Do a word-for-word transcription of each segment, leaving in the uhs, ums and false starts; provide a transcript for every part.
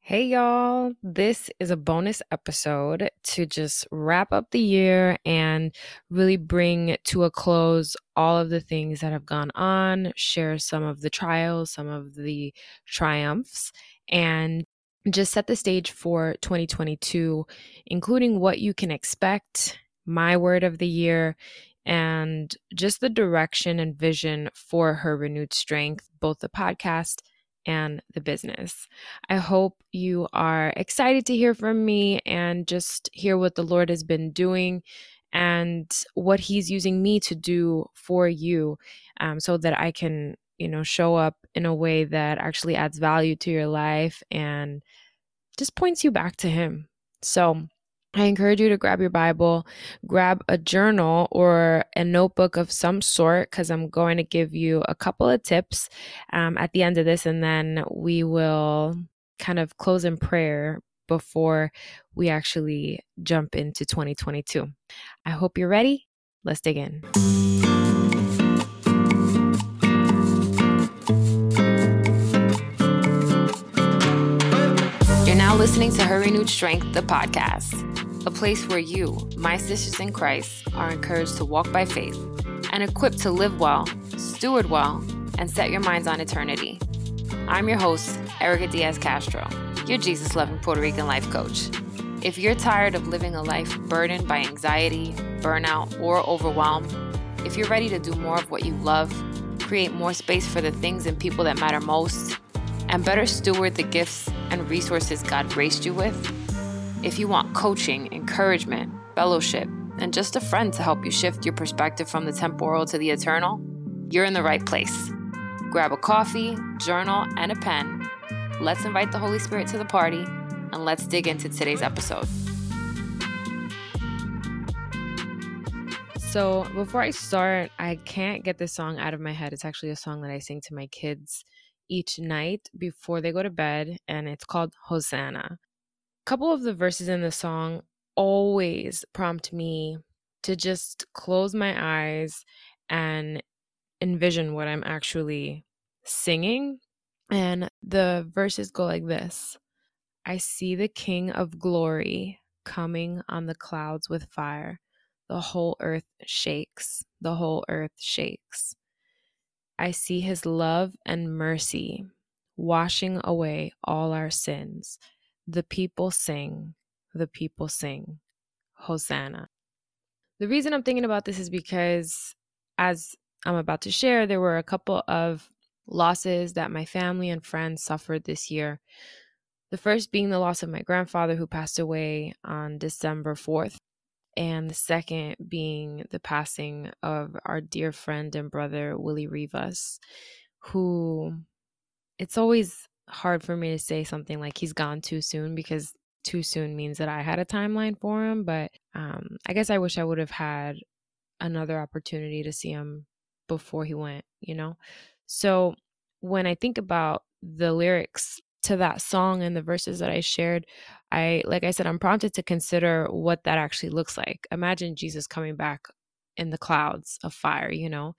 Hey y'all, this is a bonus episode to just wrap up the year and really bring to a close all of the things that have gone on, share some of the trials, some of the triumphs, and just set the stage for twenty twenty-two, including what you can expect, my word of the year, and just the direction and vision for Her Renewed Strength, both the podcast and the business. I hope you are excited to hear from me and just hear what the Lord has been doing and what He's using me to do for you, um, so that I can, you know, show up in a way that actually adds value to your life and just points you back to Him. So I encourage you to grab your Bible, grab a journal or a notebook of some sort, because I'm going to give you a couple of tips um, at the end of this, and then we will kind of close in prayer before we actually jump into twenty twenty-two. I hope you're ready. Let's dig in. You're now listening to Her Renewed Strength, the podcast, a place where you, my sisters in Christ, are encouraged to walk by faith and equipped to live well, steward well, and set your minds on eternity. I'm your host, Erica Diaz Castro, your Jesus-loving Puerto Rican life coach. If you're tired of living a life burdened by anxiety, burnout, or overwhelm, if you're ready to do more of what you love, create more space for the things and people that matter most, and better steward the gifts and resources God graced you with, if you want coaching, encouragement, fellowship, and just a friend to help you shift your perspective from the temporal to the eternal, you're in the right place. Grab a coffee, journal, and a pen. Let's invite the Holy Spirit to the party, and let's dig into today's episode. So before I start, I can't get this song out of my head. It's actually a song that I sing to my kids each night before they go to bed, and it's called Hosanna. A couple of the verses in the song always prompt me to just close my eyes and envision what I'm actually singing. And the verses go like this: I see the King of glory coming on the clouds with fire. The whole earth shakes. The whole earth shakes. I see his love and mercy washing away all our sins. The people sing, the people sing, Hosanna. The reason I'm thinking about this is because, as I'm about to share, there were a couple of losses that my family and friends suffered this year. The first being the loss of my grandfather, who passed away on December fourth. And the second being the passing of our dear friend and brother, Willie Rivas, who, it's always hard for me to say something like he's gone too soon, because too soon means that I had a timeline for him. But um, I guess I wish I would have had another opportunity to see him before he went, you know? So when I think about the lyrics to that song and the verses that I shared, I, like I said, I'm prompted to consider what that actually looks like. Imagine Jesus coming back in the clouds of fire, you know,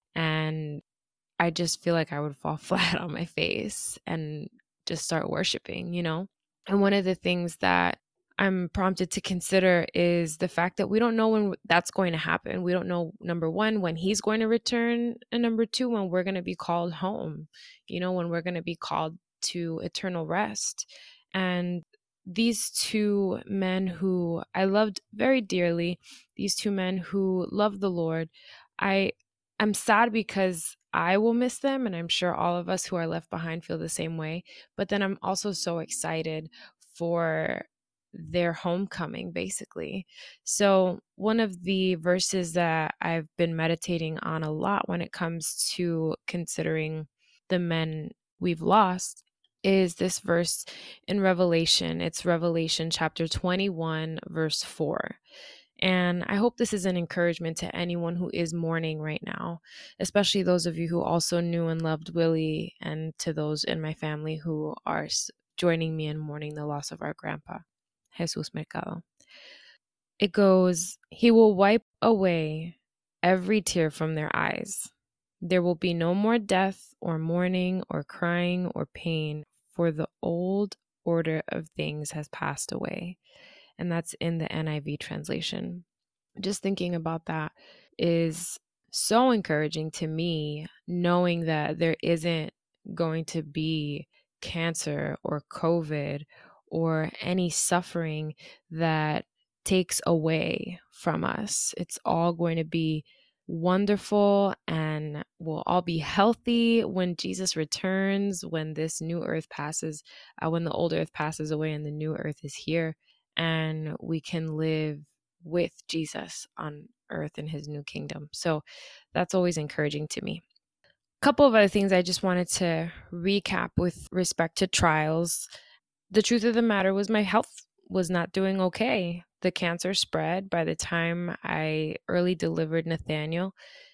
and I just feel like I would fall flat on my face and just start worshiping, you know. And one of the things that I'm prompted to consider is the fact that we don't know when that's going to happen. We don't know, number one, when he's going to return, and number two, when we're going to be called home, you know, when we're going to be called to eternal rest. And these two men who I loved very dearly, these two men who loved the Lord, I I'm sad because I will miss them, and I'm sure all of us who are left behind feel the same way. But then I'm also so excited for their homecoming, basically. So one of the verses that I've been meditating on a lot when it comes to considering the men we've lost is this verse in Revelation. It's Revelation chapter twenty-one, verse four. And I hope this is an encouragement to anyone who is mourning right now, especially those of you who also knew and loved Willie, and to those in my family who are joining me in mourning the loss of our grandpa, Jesus Mercado. It goes, He will wipe away every tear from their eyes. There will be no more death or mourning or crying or pain, for the old order of things has passed away. And that's in the N I V translation. Just thinking about that is so encouraging to me, knowing that there isn't going to be cancer or COVID or any suffering that takes away from us. It's all going to be wonderful, and we'll all be healthy when Jesus returns, when this new earth passes, uh, when the old earth passes away and the new earth is here, and we can live with Jesus on earth in his new kingdom. So that's always encouraging to me. A couple of other things I just wanted to recap with respect to trials. The truth of the matter was my health was not doing okay. The cancer spread by the time I early delivered Nathaniel.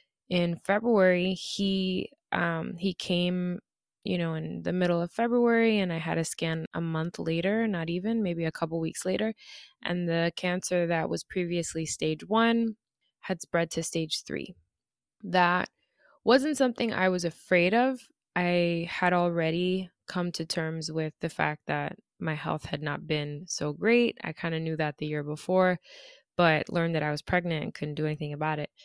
In February, he um, he came, you know, in the middle of February, and I had a scan a month later, not even, maybe a couple weeks later. And the cancer that was previously stage one had spread to stage three. That wasn't something I was afraid of. I had already come to terms with the fact that my health had not been so great. I kind of knew that the year before, but learned that I was pregnant and couldn't do anything about it.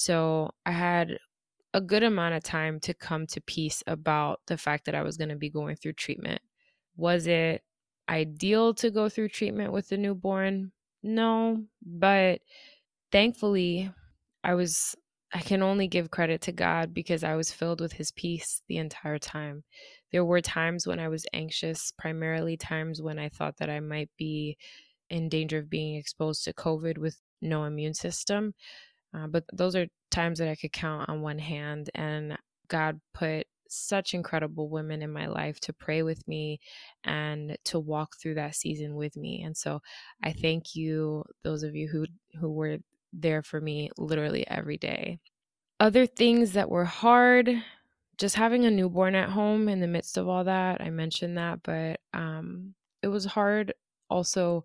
So I had a good amount of time to come to peace about the fact that I was going to be going through treatment. Was it ideal to go through treatment with the newborn? No, but thankfully, I was I can only give credit to God because I was filled with his peace the entire time. There were times when I was anxious, primarily times when I thought that I might be in danger of being exposed to COVID with no immune system. Uh, but those are times that I could count on one hand. And God put such incredible women in my life to pray with me and to walk through that season with me. And so I thank you, those of you who who were there for me literally every day. Other things that were hard, just having a newborn at home in the midst of all that. I mentioned that, but um, it was hard also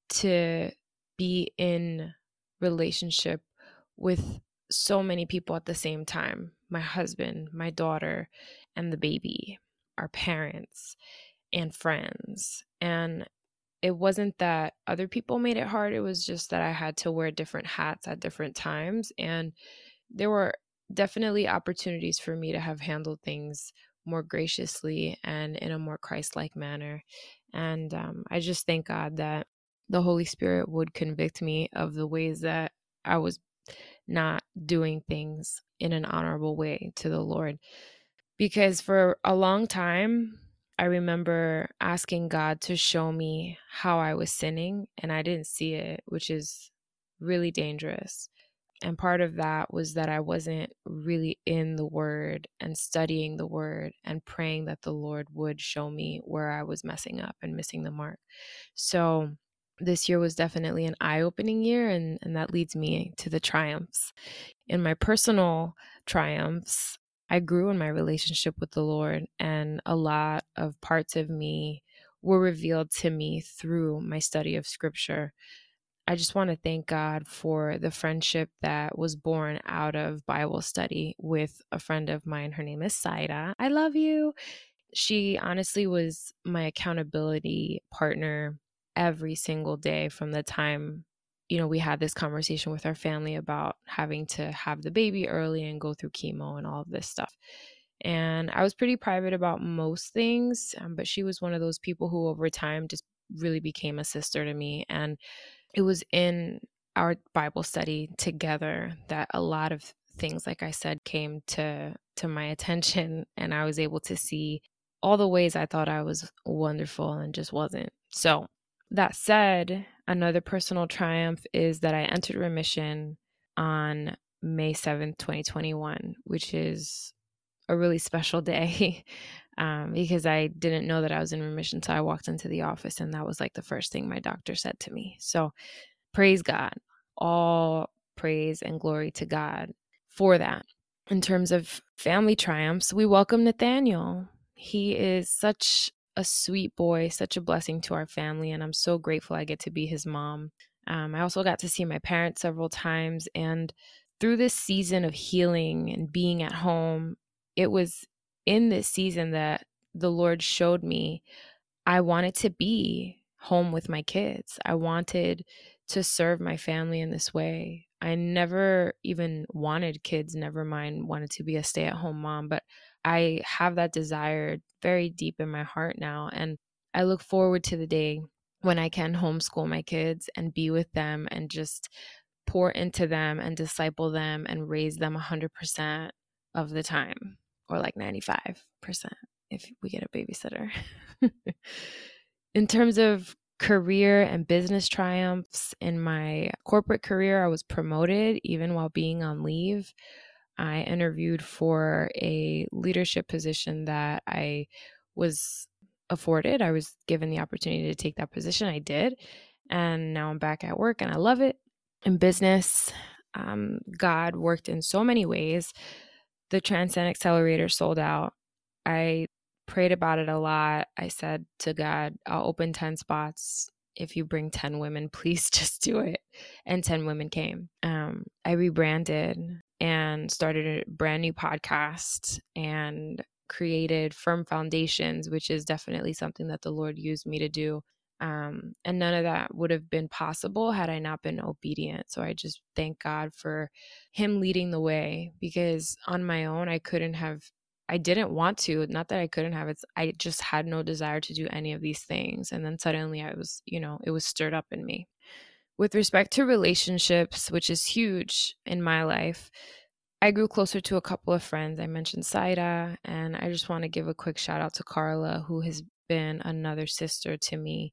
to be in relationship with so many people at the same time. My husband, my daughter, and the baby, our parents, and friends. And it wasn't that other people made it hard. It was just that I had to wear different hats at different times. And there were definitely opportunities for me to have handled things more graciously and in a more Christ-like manner. And um, I just thank God that the Holy Spirit would convict me of the ways that I was not doing things in an honorable way to the Lord. Because for a long time, I remember asking God to show me how I was sinning, and I didn't see it, which is really dangerous. And part of that was that I wasn't really in the Word and studying the Word and praying that the Lord would show me where I was messing up and missing the mark. So this year was definitely an eye-opening year, and, and that leads me to the triumphs. In my personal triumphs, I grew in my relationship with the Lord, and a lot of parts of me were revealed to me through my study of Scripture. I just want to thank God for the friendship that was born out of Bible study with a friend of mine. Her name is Saida. I love you. She honestly was my accountability partner every single day from the time, you know, we had this conversation with our family about having to have the baby early and go through chemo and all of this stuff. And I was pretty private about most things, um, but she was one of those people who over time just really became a sister to me. And it was in our Bible study together that a lot of things, like I said, came to to my attention, and I was able to see all the ways I thought I was wonderful and just wasn't. So that said, another personal triumph is that I entered remission on May seventh, twenty twenty-one, which is a really special day um, because I didn't know that I was in remission until I walked into the office, and that was like the first thing my doctor said to me. So praise God. All praise and glory to God for that. In terms of family triumphs, we welcome Nathaniel. He is such a sweet boy, such a blessing to our family, and I'm so grateful I get to be his mom. Um, I also got to see my parents several times, and through this season of healing and being at home, it was in this season that the Lord showed me I wanted to be home with my kids. I wanted to serve my family in this way. I never even wanted kids, never mind wanted to be a stay-at-home mom, but I have that desire very deep in my heart now. And I look forward to the day when I can homeschool my kids and be with them and just pour into them and disciple them and raise them one hundred percent of the time, or like ninety-five percent if we get a babysitter. In terms of career and business triumphs, in my corporate career, I was promoted even while being on leave. I interviewed for a leadership position that I was afforded. I was given the opportunity to take that position. I did. And now I'm back at work and I love it. In business, um, God worked in so many ways. The Transcend Accelerator sold out. I prayed about it a lot. I said to God, I'll open ten spots. If you bring ten women, please just do it. And ten women came. Um, I rebranded and started a brand new podcast and created Firm Foundations, which is definitely something that the Lord used me to do. Um, and none of that would have been possible had I not been obedient. So I just thank God for him leading the way, because on my own, I couldn't have, I didn't want to, not that I couldn't have, it's, I just had no desire to do any of these things. And then suddenly I was, you know, it was stirred up in me. With respect to relationships, which is huge in my life, I grew closer to a couple of friends. I mentioned Saida, and I just want to give a quick shout out to Carla, who has been another sister to me.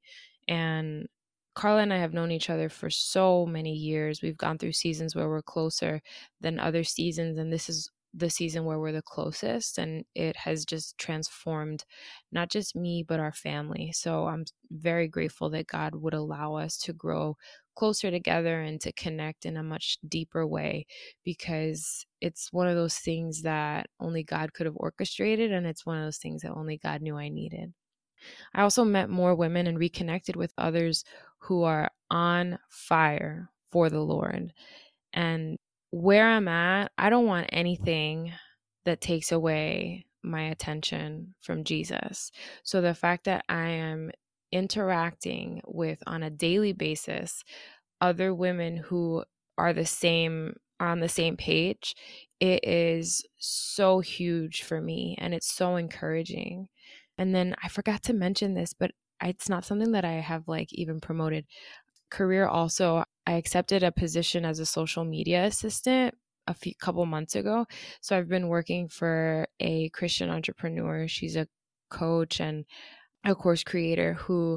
And Carla and I have known each other for so many years. We've gone through seasons where we're closer than other seasons, and this is the season where we're the closest, and it has just transformed not just me, but our family. So I'm very grateful that God would allow us to grow closer together and to connect in a much deeper way, because it's one of those things that only God could have orchestrated, and it's one of those things that only God knew I needed. I also met more women and reconnected with others who are on fire for the Lord. And where I'm at, I don't want anything that takes away my attention from Jesus. So the fact that I am interacting with, on a daily basis, other women who are the same, are on the same page, it is so huge for me, and it's so encouraging. And then I forgot to mention this, but it's not something that I have like even promoted. Career also, I accepted a position as a social media assistant a few couple months ago. So I've been working for a Christian entrepreneur. She's a coach and a course creator who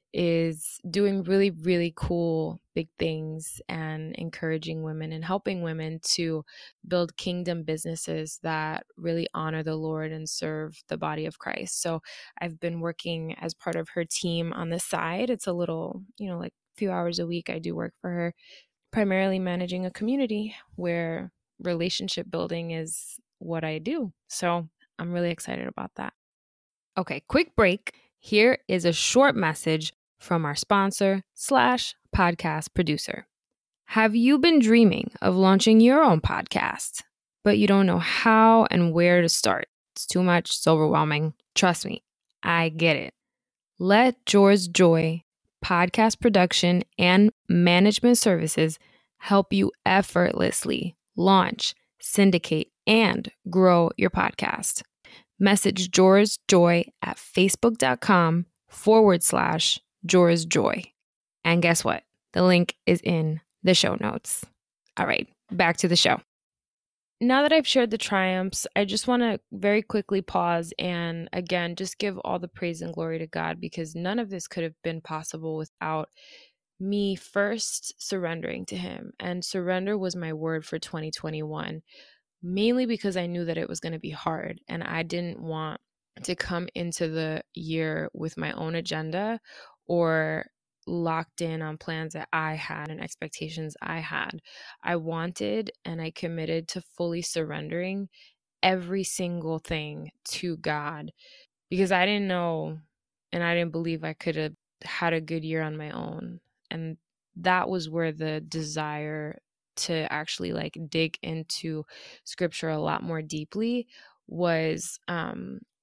is doing really, really cool big things and encouraging women and helping women to build kingdom businesses that really honor the Lord and serve the body of Christ. So I've been working as part of her team on the side. It's a little, you know, like a few hours a week I do work for her, primarily managing a community where relationship building is what I do. So I'm really excited about that. Okay, quick break. Here is a short message from our sponsor slash podcast producer. Have you been dreaming of launching your own podcast, but you don't know how and where to start? It's too much, it's overwhelming. Trust me, I get it. Let Jora's Joy Podcast Production and Management Services help you effortlessly launch, syndicate, and grow your podcast. Message Jora's Joy at facebook.com forward slash Jora's Joy. And guess what? The link is in the show notes. All right, back to the show. Now that I've shared the triumphs, I just want to very quickly pause and again, just give all the praise and glory to God, because none of this could have been possible without me first surrendering to him. And surrender was my word for twenty twenty-one. Mainly because I knew that it was going to be hard, and I didn't want to come into the year with my own agenda or locked in on plans that I had and expectations I had. I wanted and I committed to fully surrendering every single thing to God, because I didn't know and I didn't believe I could have had a good year on my own. And that was where the desire to actually like dig into scripture a lot more deeply was um,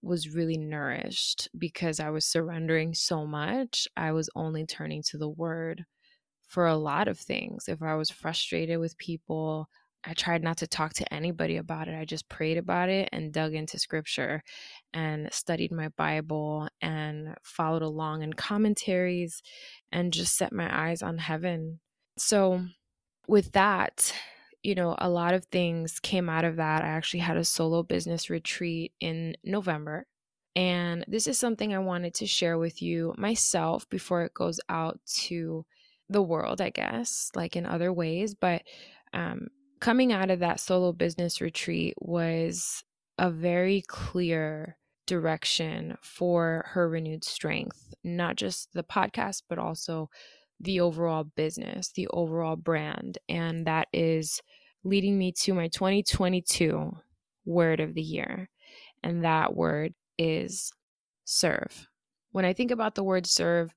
was really nourished because I was surrendering so much. I was only turning to the word for a lot of things. If I was frustrated with people, I tried not to talk to anybody about it. I just prayed about it and dug into scripture and studied my Bible and followed along in commentaries and just set my eyes on heaven. So with that, you know, a lot of things came out of that. I actually had a solo business retreat in November. And this is something I wanted to share with you myself before it goes out to the world, I guess, like in other ways. But um, coming out of that solo business retreat was a very clear direction for Her Renewed Strength, not just the podcast, but also the overall business, the overall brand. And that is leading me to my twenty twenty-two word of the year. And that word is serve. When I think about the word serve,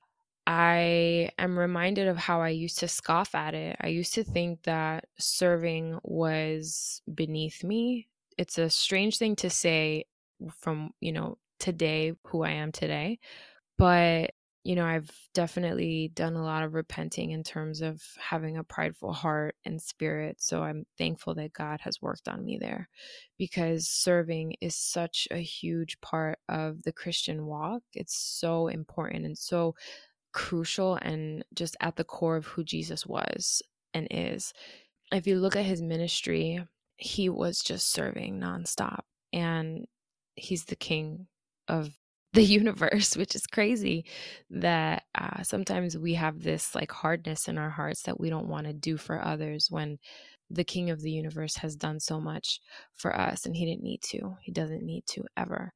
I am reminded of how I used to scoff at it. I used to think that serving was beneath me. It's a strange thing to say from, you know, today, who I am today. But, you know, I've definitely done a lot of repenting in terms of having a prideful heart and spirit. So I'm thankful that God has worked on me there, because serving is such a huge part of the Christian walk. It's so important and so crucial and just at the core of who Jesus was and is. If you look at his ministry, he was just serving nonstop, and he's the king of the universe, which is crazy that uh, sometimes we have this like hardness in our hearts that we don't want to do for others when the king of the universe has done so much for us, and he didn't need to. He doesn't need to ever.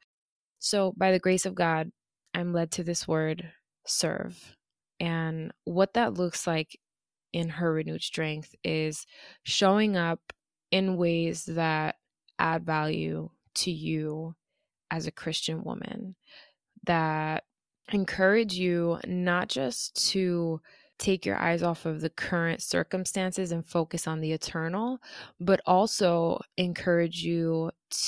So by the grace of God, I'm led to this word, serve. And what that looks like in Her Renewed Strength is showing up in ways that add value to you as a Christian woman, that encourage you not just to take your eyes off of the current circumstances and focus on the eternal, but also encourage you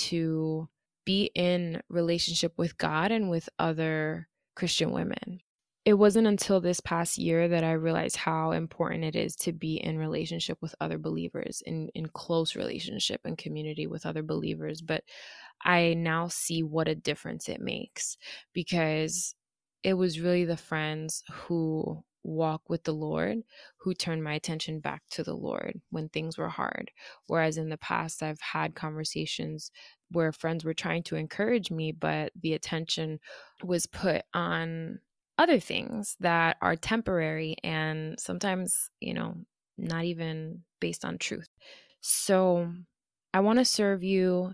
to be in relationship with God and with other Christian women. It wasn't until this past year that I realized how important it is to be in relationship with other believers, in, in close relationship and community with other believers. But I now see what a difference it makes, because it was really the friends who walk with the Lord who turned my attention back to the Lord when things were hard. Whereas in the past, I've had conversations where friends were trying to encourage me, but the attention was put on other things that are temporary and sometimes, you know, not even based on truth. So I want to serve you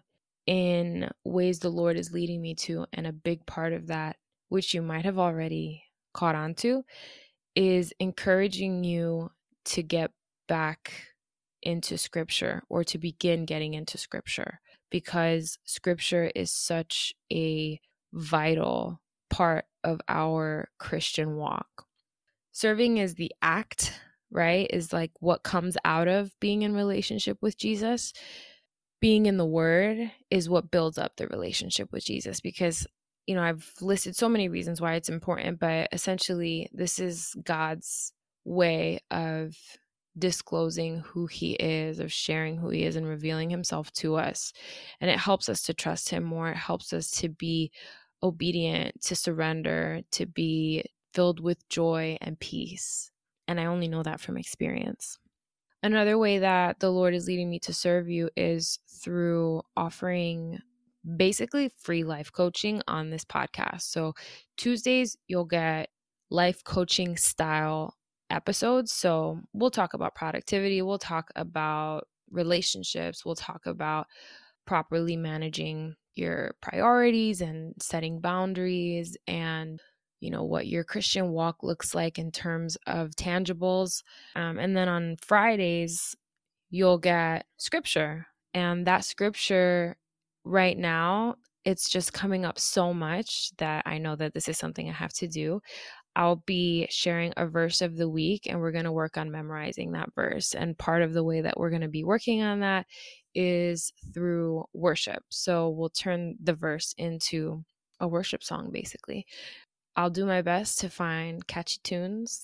in ways the Lord is leading me to. And a big part of that, which you might have already caught on to, is encouraging you to get back into scripture, or to begin getting into scripture, because scripture is such a vital part of our Christian walk. Serving is the act, right? Is like what comes out of being in relationship with Jesus. Being in the word is what builds up the relationship with Jesus, because, you know, I've listed so many reasons why it's important, but essentially this is God's way of disclosing who he is, of sharing who he is and revealing himself to us. And it helps us to trust him more. It helps us to be obedient, to surrender, to be filled with joy and peace. And I only know that from experience. Another way that the Lord is leading me to serve you is through offering basically free life coaching on this podcast. So Tuesdays, you'll get life coaching style episodes. So we'll talk about productivity, we'll talk about relationships, we'll talk about properly managing your priorities and setting boundaries, and you know what your Christian walk looks like in terms of tangibles. Um, and then on Fridays, you'll get scripture, and that scripture right now, it's just coming up so much that I know that this is something I have to do. I'll be sharing a verse of the week, and we're going to work on memorizing that verse. And part of the way that we're going to be working on that is through worship. So we'll turn the verse into a worship song, basically. I'll do my best to find catchy tunes.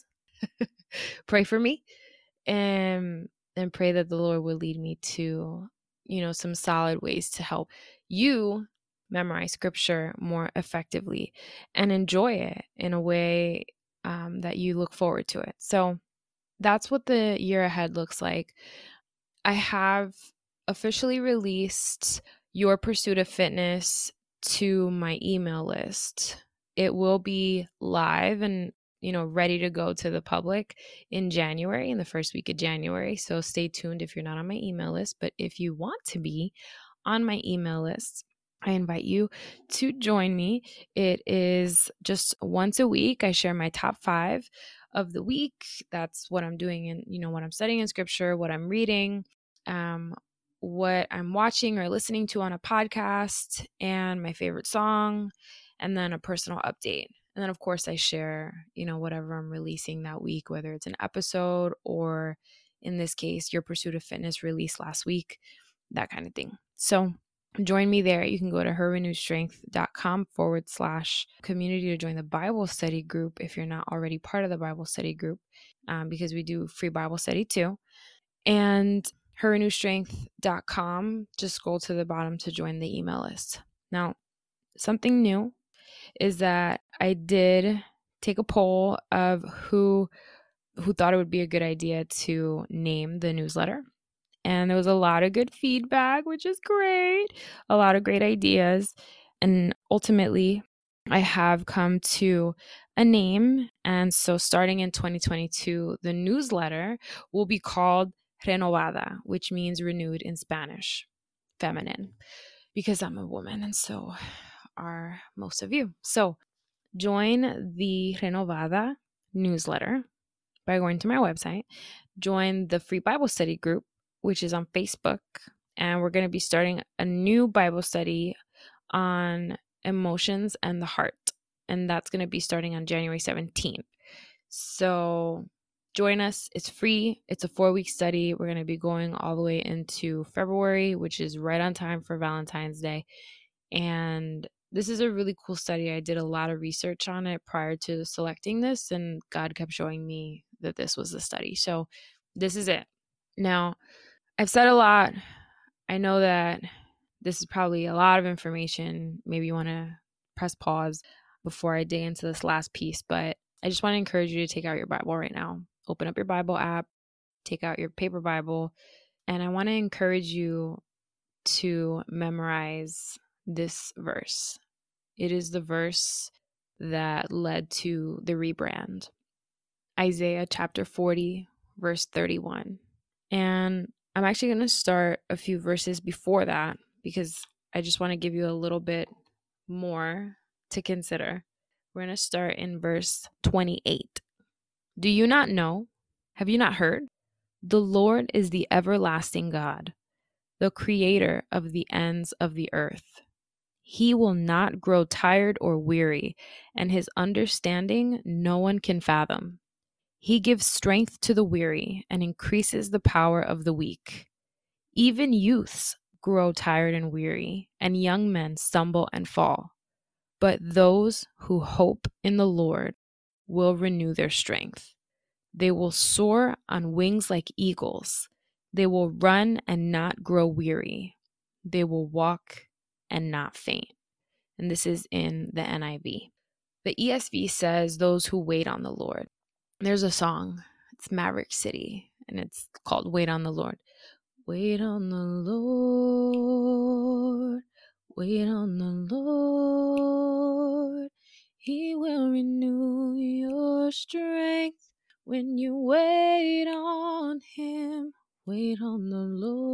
Pray for me, and and pray that the Lord will lead me to, you know, some solid ways to help you memorize scripture more effectively and enjoy it in a way um, that you look forward to it. So that's what the year ahead looks like. I have officially released Your Pursuit of Fitness to my email list. It will be live and, you know, ready to go to the public in January, in the first week of January. So stay tuned if you're not on my email list. But if you want to be on my email list, I invite you to join me. It is just once a week. I share my top five of the week. That's what I'm doing and, you know, what I'm studying in scripture, what I'm reading, um, what I'm watching or listening to on a podcast, and my favorite song, and then a personal update. And then, of course, I share, you know, whatever I'm releasing that week, whether it's an episode or, in this case, Your Pursuit of Fitness released last week, that kind of thing. So join me there. You can go to herrenewstrength.com forward slash community to join the Bible study group if you're not already part of the Bible study group, um, because we do free Bible study too. And herrenewstrength.com, just scroll to the bottom to join the email list. Now, something new is that I did take a poll of who who thought it would be a good idea to name the newsletter. And there was a lot of good feedback, which is great. A lot of great ideas. And ultimately, I have come to a name. And so starting in twenty twenty-two, the newsletter will be called Renovada, which means renewed in Spanish, feminine, because I'm a woman and so are most of you. So join the Renovada newsletter by going to my website. Join the free Bible study group, which is on Facebook. And we're going to be starting a new Bible study on emotions and the heart. And that's going to be starting on January seventeenth. So join us. It's free. It's a four-week study. We're going to be going all the way into February, which is right on time for Valentine's Day. And this is a really cool study. I did a lot of research on it prior to selecting this, and God kept showing me that this was the study. So this is it. Now, I've said a lot. I know that this is probably a lot of information. Maybe you want to press pause before I dig into this last piece, but I just want to encourage you to take out your Bible right now. Open up your Bible app, take out your paper Bible, and I want to encourage you to memorize this verse. It is the verse that led to the rebrand. Isaiah chapter forty, verse thirty-one. And I'm actually going to start a few verses before that because I just want to give you a little bit more to consider. We're going to start in verse twenty-eight. Do you not know? Have you not heard? The Lord is the everlasting God, the creator of the ends of the earth. He will not grow tired or weary, and his understanding no one can fathom. He gives strength to the weary and increases the power of the weak. Even youths grow tired and weary, and young men stumble and fall. But those who hope in the Lord will renew their strength. They will soar on wings like eagles. They will run and not grow weary. They will walk and not faint. And this is in the N I V. The E S V says, those who wait on the Lord. There's a song. It's Maverick City, and it's called Wait on the Lord. Wait on the Lord. Wait on the Lord. He will renew your strength when you wait on him. Wait on the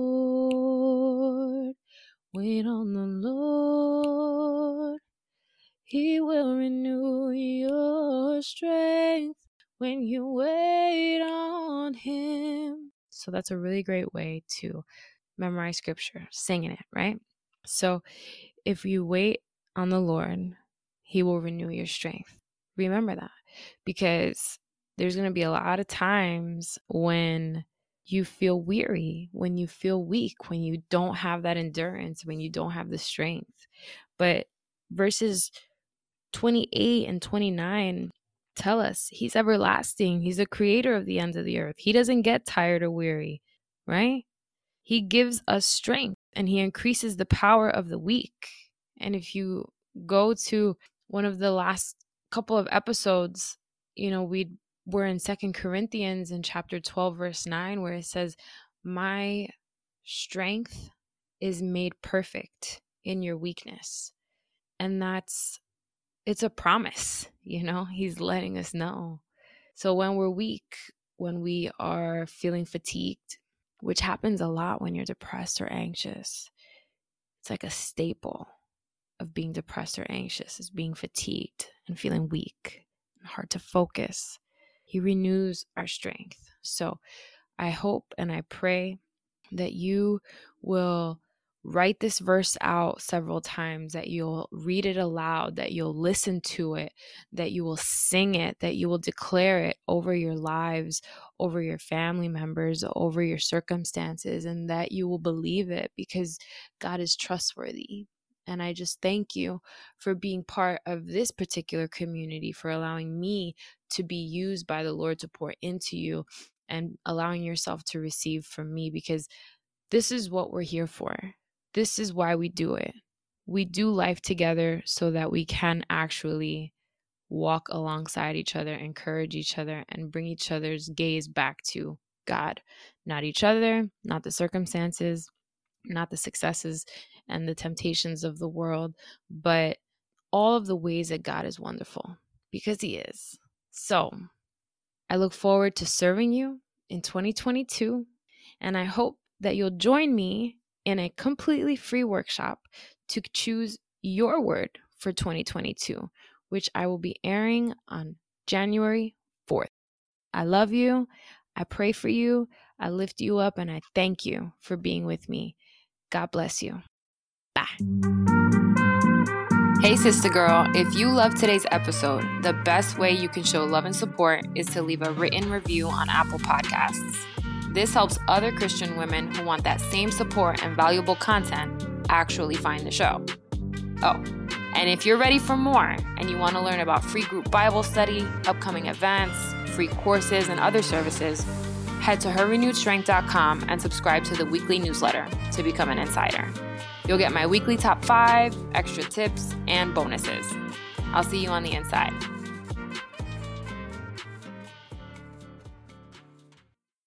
Lord. Wait on the Lord. He will renew your strength when you wait on him. So that's a really great way to memorize scripture, singing it, right? So if you wait on the Lord, he will renew your strength. Remember that, because there's going to be a lot of times when you feel weary, when you feel weak, when you don't have that endurance, when you don't have the strength. But verses twenty-eight and twenty-nine tell us he's everlasting. He's the creator of the ends of the earth. He doesn't get tired or weary, right? He gives us strength and he increases the power of the weak. And if you go to one of the last couple of episodes, you know, we were in Second Corinthians in chapter twelve, verse nine, where it says, my strength is made perfect in your weakness. And that's, it's a promise, you know, he's letting us know. So when we're weak, when we are feeling fatigued, which happens a lot when you're depressed or anxious, it's like a staple of being depressed or anxious is being fatigued and feeling weak and hard to focus. He renews our strength. So I hope and I pray that you will write this verse out several times, that you'll read it aloud, that you'll listen to it, that you will sing it, that you will declare it over your lives, over your family members, over your circumstances, and that you will believe it because God is trustworthy. And I just thank you for being part of this particular community, for allowing me to be used by the Lord to pour into you and allowing yourself to receive from me, because this is what we're here for. This is why we do it. We do life together so that we can actually walk alongside each other, encourage each other, and bring each other's gaze back to God. Not each other, not the circumstances, not the successes and the temptations of the world, but all of the ways that God is wonderful, because he is. So I look forward to serving you in twenty twenty-two, and I hope that you'll join me in a completely free workshop to choose your word for twenty twenty-two, which I will be airing on January fourth. I love you. I pray for you. I lift you up, and I thank you for being with me. God bless you. Bye. Hey, sister girl, if you love today's episode, the best way you can show love and support is to leave a written review on Apple Podcasts. This helps other Christian women who want that same support and valuable content actually find the show. Oh, and if you're ready for more and you want to learn about free group Bible study, upcoming events, free courses, and other services, head to her renewed strength dot com and subscribe to the weekly newsletter to become an insider. You'll get my weekly top five, extra tips, and bonuses. I'll see you on the inside.